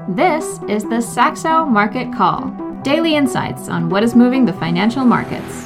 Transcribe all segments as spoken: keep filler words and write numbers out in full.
This is the Saxo Market Call, daily insights on what is moving the financial markets.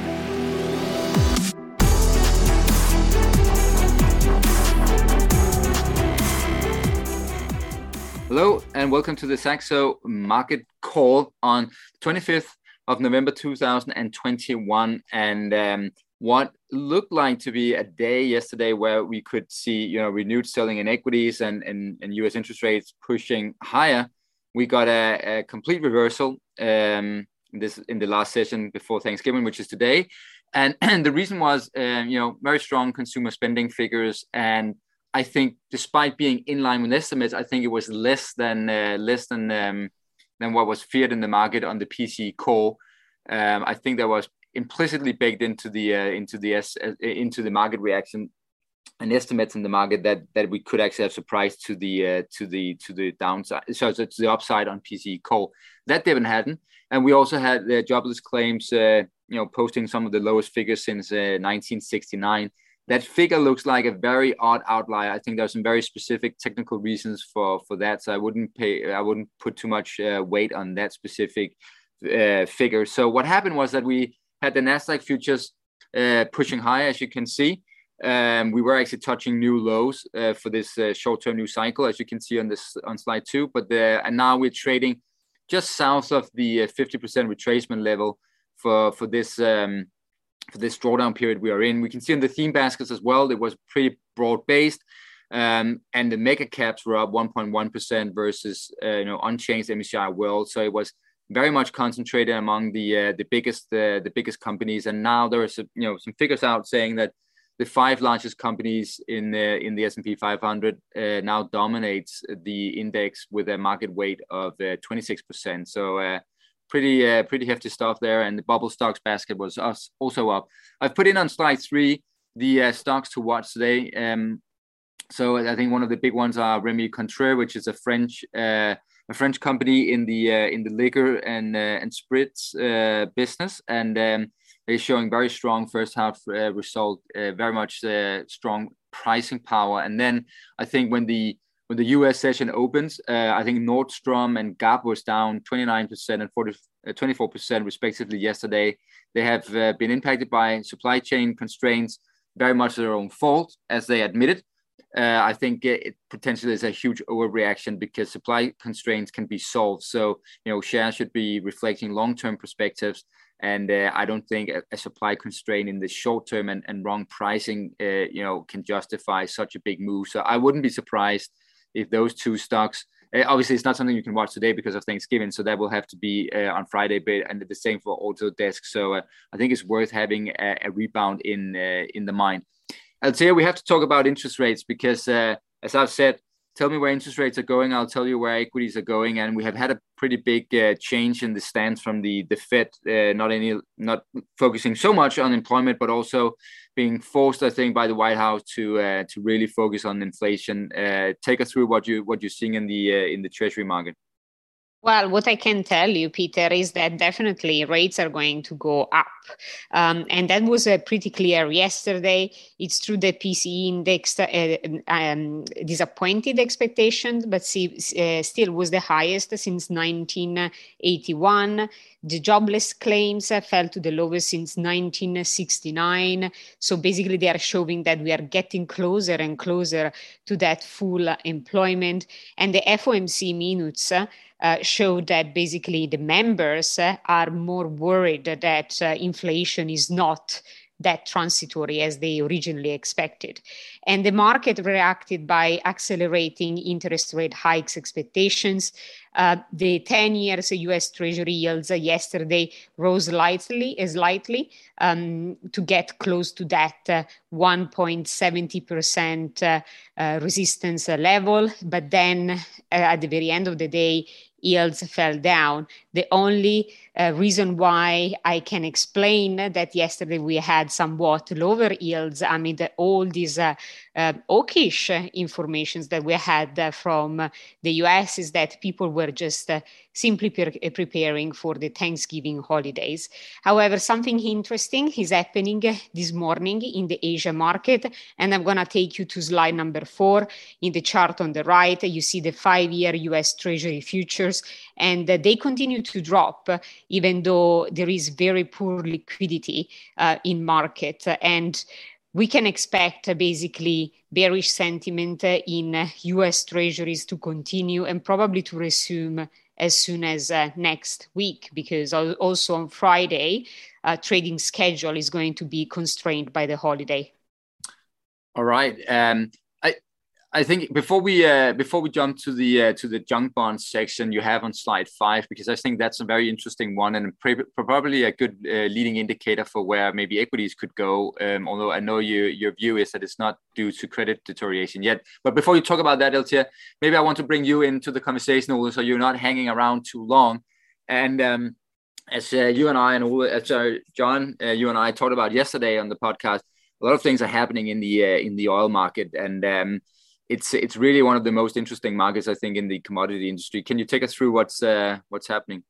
Hello and welcome to the Saxo Market Call on twenty-fifth of November two thousand twenty-one, and um, what looked like to be a day yesterday where we could see, you know, renewed selling in equities and, and, and U S interest rates pushing higher. We got a, a complete reversal um, in this in the last session before Thanksgiving, which is today, and, and the reason was, um, you know, very strong consumer spending figures, and I think despite being in line with estimates, I think it was less than uh, less than um, than what was feared in the market on the P C E core. Um, I think that was implicitly baked into the uh, into the uh, into the market reaction and estimates in the market that that we could actually have surprised to the uh, to the to the downside, so, so to the upside on P C E core. That didn't happen, and we also had the jobless claims, uh, you know, posting some of the lowest figures since uh, nineteen sixty-nine. That figure looks like a very odd outlier. I think there's some very specific technical reasons for, for that. So I wouldn't pay, I wouldn't put too much uh, weight on that specific uh, figure. So what happened was that we had the Nasdaq futures uh, pushing higher, as you can see. Um, we were actually touching new lows uh, for this uh, short-term new cycle, as you can see on this on slide two. But the, and now we're trading just south of the uh, fifty percent retracement level for for this. Um, for this drawdown period we are in. We can see on the theme baskets as well, it was pretty broad-based, um, and the mega caps were up one point one percent versus uh, you know unchanged M S C I World. So it was very much concentrated among the uh, the biggest uh, the biggest companies. And now there are some, you know some figures out saying that the five largest companies in the in the S and P five hundred uh, now dominates the index with a market weight of uh, twenty-six percent. So uh, Pretty, uh, pretty hefty stuff there, and the bubble stocks basket was us also up. I've put in on slide three the uh, stocks to watch today. Um, so I think one of the big ones are Rémy Cointreau, which is a French, uh, a French company in the uh, in the liquor and uh, and spirits uh, business, and um, they're showing very strong first half uh, result, uh, very much uh, strong pricing power. And then I think when the When the U S session opens, uh, I think Nordstrom and Gap was down twenty-nine percent and forty, uh, twenty-four percent respectively yesterday. They have uh, been impacted by supply chain constraints, very much their own fault, as they admitted. Uh, I think it potentially is a huge overreaction because supply constraints can be solved. So, you know, shares should be reflecting long-term perspectives. And uh, I don't think a, a supply constraint in the short term and, and wrong pricing, uh, you know, can justify such a big move. So I wouldn't be surprised if those two stocks, uh, obviously it's not something you can watch today because of Thanksgiving, so that will have to be uh, on Friday, but and the same for Autodesk. So uh, I think it's worth having a, a rebound in uh, in the mind. I'll tell you, we have to talk about interest rates because, uh, as I've said, tell me where interest rates are going, I'll tell you where equities are going, and we have had a pretty big uh, change in the stance from the the Fed, uh, not any not focusing so much on employment, but also being forced, I think, by the White House to uh, to really focus on inflation. Uh, take us through what you what you're seeing in the uh, in the Treasury market. Well, what I can tell you, Peter, is that definitely rates are going to go up. Um, and that was uh, pretty clear yesterday. It's true that P C E index uh, um, disappointed expectations, but see, uh, still was the highest since nineteen eighty-one. The jobless claims uh, fell to the lowest since nineteen sixty-nine. So basically, they are showing that we are getting closer and closer to that full employment. And the F O M C minutes uh, Uh, showed that basically the members uh, are more worried that uh, inflation is not that transitory as they originally expected. And the market reacted by accelerating interest rate hikes expectations. Uh, the ten years U S Treasury yields uh, yesterday rose lightly, slightly um, to get close to that uh, one point seven zero percent uh, uh, resistance level. But then uh, at the very end of the day, yields fell down. The only uh, reason why I can explain that yesterday we had somewhat lower yields amid all these uh, uh, hawkish uh, informations that we had uh, from uh, the U S is that people were just uh, simply pre- preparing for the Thanksgiving holidays. However, something interesting is happening uh, this morning in the Asia market, and I'm going to take you to slide number four. In the chart on the right, you see the five-year U S Treasury futures, and uh, they continue to drop, uh, even though there is very poor liquidity uh, in market. And we can expect uh, basically bearish sentiment uh, in uh, U S Treasuries to continue and probably to resume as soon as uh, next week, because also on Friday, uh, trading schedule is going to be constrained by the holiday. All right. Um, I I think before we uh, before we jump to the uh, to the junk bond section you have on slide five, because I think that's a very interesting one and pre- probably a good uh, leading indicator for where maybe equities could go. Um, although I know you, your view is that it's not due to credit deterioration yet. But before you talk about that, Eltia, maybe I want to bring you into the conversation, Ole, so you're not hanging around too long. And um, as uh, you and I and Ole, as uh, John, uh, you and I talked about yesterday on the podcast, a lot of things are happening in the uh, in the oil market, and um, it's it's really one of the most interesting markets, I think, in the commodity industry. Can you take us through what's uh, what's happening?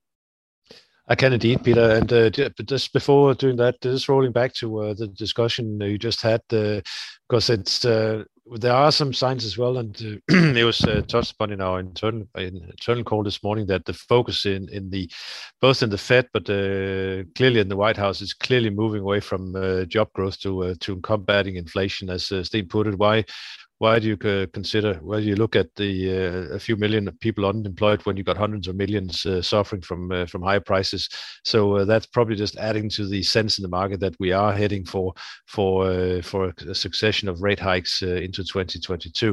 I can indeed, Peter. And uh, just before doing that, just rolling back to uh, the discussion you just had, uh, because it's uh, there are some signs as well, and uh, it was uh, touched upon in our internal internal call this morning that the focus in in the both in the Fed, but uh, clearly in the White House, is clearly moving away from uh, job growth to uh, to combating inflation, as uh, Sten put it. Why? Why do you uh, consider, why do you look at the uh, a few million people unemployed when you got hundreds of millions uh, suffering from uh, from higher prices? So uh, that's probably just adding to the sense in the market that we are heading for for uh, for a succession of rate hikes uh, into twenty twenty-two.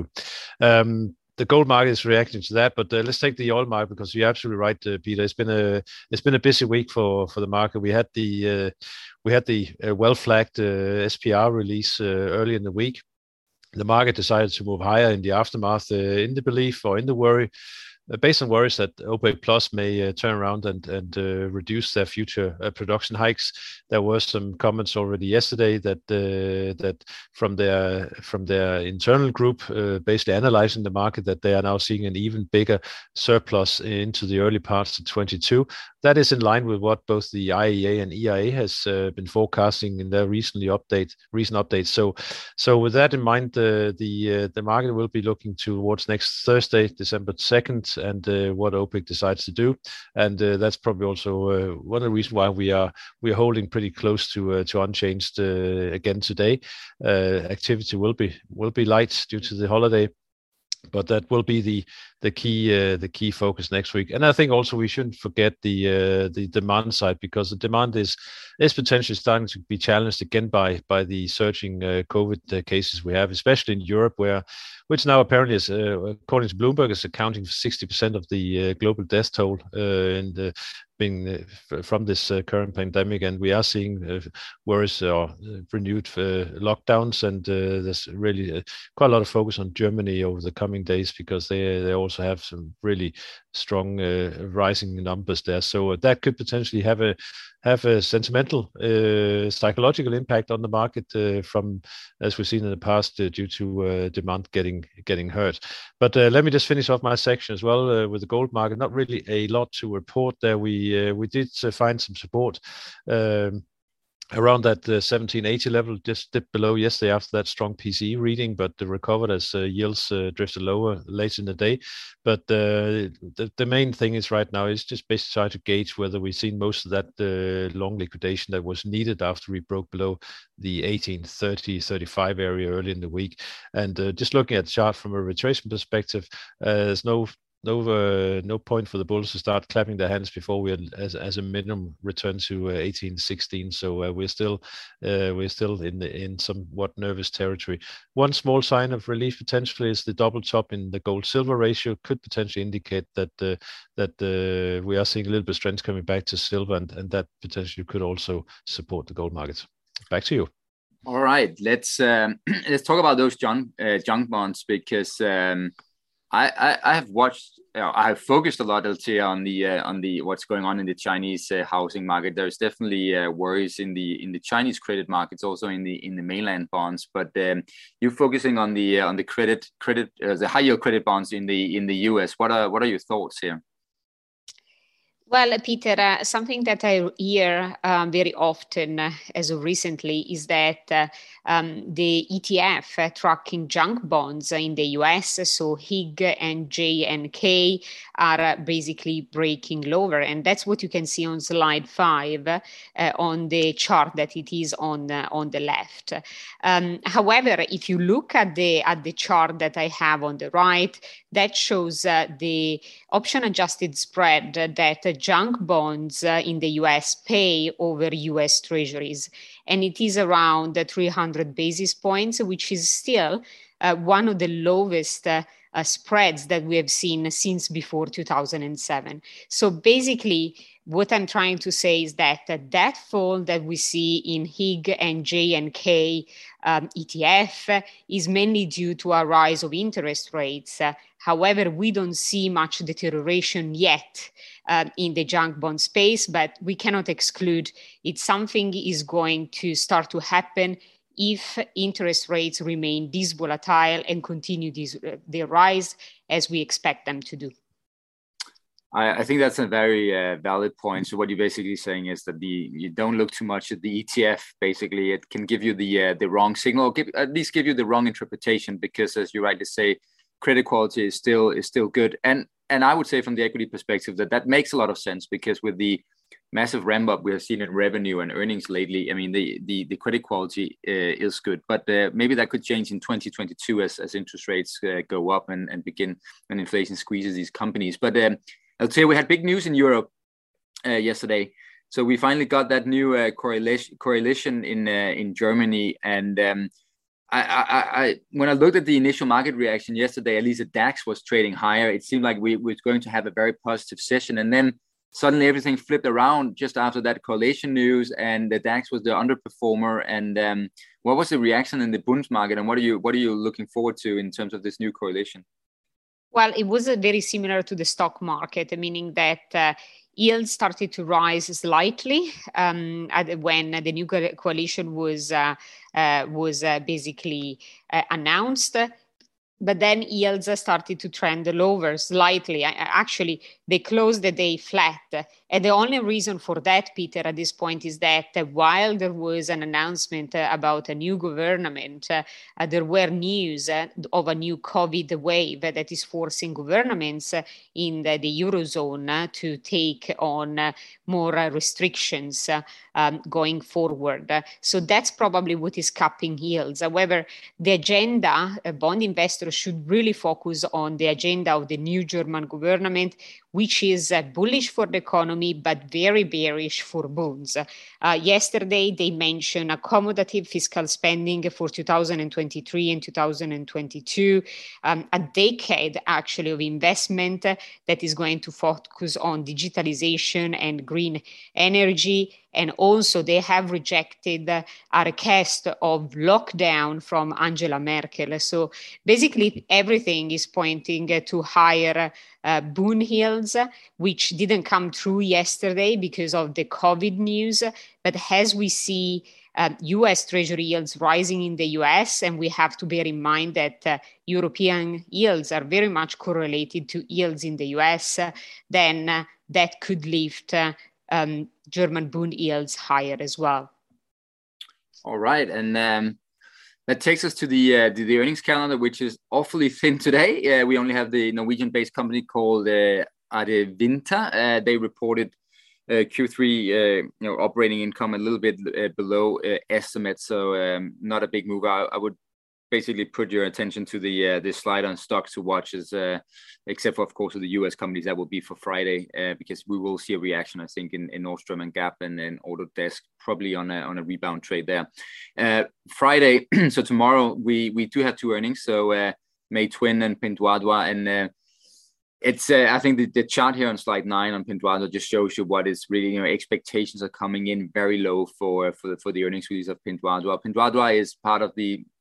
Um, the gold market is reacting to that, but uh, let's take the oil market, because you're absolutely right, uh, Peter. It's been a it's been a busy week for for the market. We had the uh, we had the uh, well flagged uh, S P R release uh, early in the week. The market decided to move higher in the aftermath, uh, in the belief or in the worry, uh, based on worries that OPEC Plus may uh, turn around and and uh, reduce their future uh, production hikes. There were some comments already yesterday that uh, that from their from their internal group, uh, basically analyzing the market, that they are now seeing an even bigger surplus into the early parts of twenty-two. That is in line with what both the I E A and E I A has uh, been forecasting in their recently update recent updates. So, so with that in mind, uh, the uh, the market will be looking towards next Thursday, December second, and uh, what OPEC decides to do, and uh, that's probably also uh, one of the reasons why we are we are holding pretty close to uh, to unchanged uh, again today. Uh, activity will be will be light due to the holiday, but that will be the the key uh, the key focus next week. And I think also we shouldn't forget the uh, the demand side, because the demand is is potentially starting to be challenged again by by the surging uh, COVID uh, cases we have, especially in Europe, where which now apparently is, uh, according to Bloomberg, is accounting for sixty percent of the uh, global death toll uh, and uh, being uh, from this uh, current pandemic. And we are seeing uh, worries or uh, renewed uh, lockdowns, and uh, there's really uh, quite a lot of focus on Germany over the coming days, because they they also have some really strong uh, rising numbers there. So uh, that could potentially have a have a sentimental, uh, psychological impact on the market uh, from, as we've seen in the past, uh, due to uh, demand getting getting hurt. But uh, let me just finish off my section as well uh, with the gold market. Not really a lot to report there. We uh, we did uh, find some support Um, around that uh, seventeen eighty level, just dipped below yesterday after that strong P C E reading, but uh, recovered as uh, yields uh, drifted lower late in the day. But uh, the, the main thing is right now is just basically trying to gauge whether we've seen most of that uh, long liquidation that was needed after we broke below the eighteen thirty thirty-five area early in the week. And uh, just looking at the chart from a retracement perspective, uh, there's no No, uh, no point for the bulls to start clapping their hands before we, as as a minimum, return to uh, eighteen sixteen. So uh, we're still uh, we're still in the, in somewhat nervous territory. One small sign of relief potentially is the double top in the gold silver ratio. Could potentially indicate that uh, that uh, we are seeing a little bit of strength coming back to silver, and, and that potentially could also support the gold market. Back to you. All right, let's um, let's talk about those junk uh, junk bonds, because. Um, I, I, I have watched, you know, I have focused a lot, Althea, on the uh, on the what's going on in the Chinese uh, housing market. There's definitely uh, worries in the in the Chinese credit markets, also in the in the mainland bonds. But um, you're focusing on the uh, on the credit credit uh, the high yield credit bonds in the in the U S. What are what are your thoughts here? Well, Peter, uh, something that I hear um, very often uh, as of recently is that uh, um, the E T F uh, tracking junk bonds in the U S, so H I G and J and K, are uh, basically breaking lower. And that's what you can see on slide five uh, on the chart that it is on, uh, on the left. Um, however, if you look at the, at the chart that I have on the right, that shows uh, the option adjusted spread that uh, junk bonds uh, in the U S pay over U S treasuries. And it is around uh, three hundred basis points, which is still uh, one of the lowest uh, uh, spreads that we have seen since before two thousand seven. So basically, what I'm trying to say is that uh, that fall that we see in H I G and J and K um, E T F uh, is mainly due to a rise of interest rates. Uh, however, we don't see much deterioration yet uh, in the junk bond space, but we cannot exclude it. Something is going to start to happen if interest rates remain this volatile and continue this, uh, their rise as we expect them to do. I, I think that's a very uh, valid point. So what you're basically saying is that the you don't look too much at the E T F. Basically, it can give you the uh, the wrong signal, give, at least give you the wrong interpretation, because as you rightly say, credit quality is still is still good. And and I would say from the equity perspective that that makes a lot of sense, because with the massive ramp up we have seen in revenue and earnings lately, I mean, the the, the credit quality uh, is good. But uh, maybe that could change in twenty twenty-two as, as interest rates uh, go up and, and begin when inflation squeezes these companies. But um, I'll tell you, we had big news in Europe uh, yesterday. So we finally got that new uh, correlation correlation in uh, in Germany. And um, I, I, I, when I looked at the initial market reaction yesterday, at least the DAX was trading higher. It seemed like we were going to have a very positive session, and then suddenly everything flipped around just after that correlation news, and the DAX was the underperformer. And um, what was the reaction in the Bund market, and what are you what are you looking forward to in terms of this new correlation? Well, it was uh, very similar to the stock market, meaning that uh, yields started to rise slightly um, at, when the new coalition was uh, uh, was uh, basically uh, announced. But then yields started to trend lower slightly. Actually, they closed the day flat. And the only reason for that, Peter, at this point is that while there was an announcement about a new government, uh, there were news uh, of a new COVID wave that is forcing governments in the, the Eurozone uh, to take on uh, more uh, restrictions uh, um, going forward. Uh, so that's probably what is capping yields. However, the agenda, uh, bond investors should really focus on the agenda of the new German government, which is uh, bullish for the economy, but very bearish for bonds. Uh, yesterday, they mentioned accommodative fiscal spending for two thousand twenty-three and two thousand twenty-two, um, a decade actually of investment uh, that is going to focus on digitalization and green energy. And also they have rejected uh, a request of lockdown from Angela Merkel. So basically everything is pointing uh, to higher uh, bond yields, which didn't come through yesterday because of the COVID news. But as we see uh, U S Treasury yields rising in the U S, and we have to bear in mind that uh, European yields are very much correlated to yields in the U S, uh, then uh, that could lift uh, um, German bond yields higher as well. All right, and um, that takes us to the uh, to the earnings calendar, which is awfully thin today. Uh, we only have the Norwegian-based company called uh, Adevinta. Uh, they reported uh, Q three, uh, you know, operating income a little bit uh, below uh, estimates, so um, not a big move. I, I would basically put your attention to the uh, this slide on stocks to watch, as uh, except for, of course, with the U S companies. That will be for Friday, uh, because we will see a reaction, I think, in, in Nordstrom and Gap and then Autodesk, probably on a on a rebound trade there. Uh, Friday, so tomorrow we we do have two earnings. So uh, Meituan and Pinduoduo, and uh, it's uh, I think the, the chart here on slide nine on Pinduoduo just shows you what is really, you know, expectations are coming in very low for for for the earnings release of Pinduoduo. Pinduoduo is part of the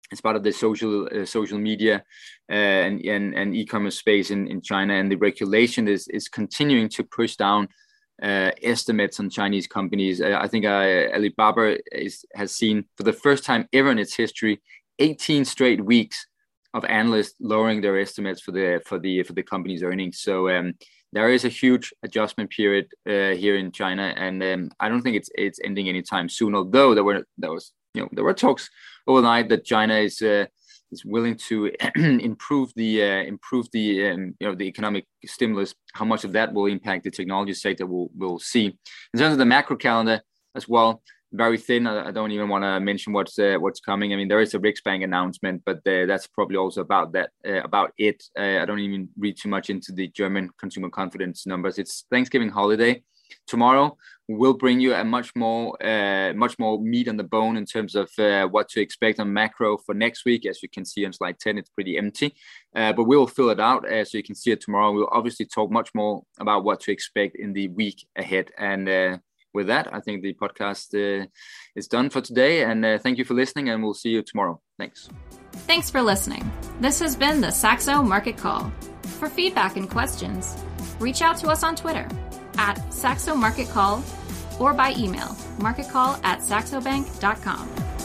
as part of the social uh, social media uh, and, and and e-commerce space in, in China, and the regulation is is continuing to push down uh, estimates on Chinese companies. Uh, I think uh, Alibaba is, has seen for the first time ever in its history eighteen straight weeks of analysts lowering their estimates for the for the for the company's earnings. So um, there is a huge adjustment period uh, here in China, and um, I don't think it's it's ending anytime soon. Although there were there was you know there were talks overnight that China is uh, is willing to improve the uh, improve the um, you know the economic stimulus. How much of that will impact the technology sector, we'll we'll see. In terms of the macro calendar as well, very thin. I, I don't even want to mention what's uh, what's coming. I mean, there is a Riksbank announcement, but uh, that's probably also about that uh, about it. Uh, I don't even read too much into the German consumer confidence numbers. It's Thanksgiving holiday. Tomorrow we'll bring you a much more uh, much more meat on the bone in terms of uh, what to expect on macro for next week. As you can see on slide ten, it's pretty empty, uh, but we'll fill it out uh, so you can see it tomorrow. We'll obviously talk much more about what to expect in the week ahead. And uh, with that, I think the podcast uh, is done for today. And uh, thank you for listening, and we'll see you tomorrow. Thanks. Thanks for listening. This has been the Saxo Market Call. For feedback and questions, reach out to us on Twitter at Saxo Market Call or by email, marketcall at saxobank dot com.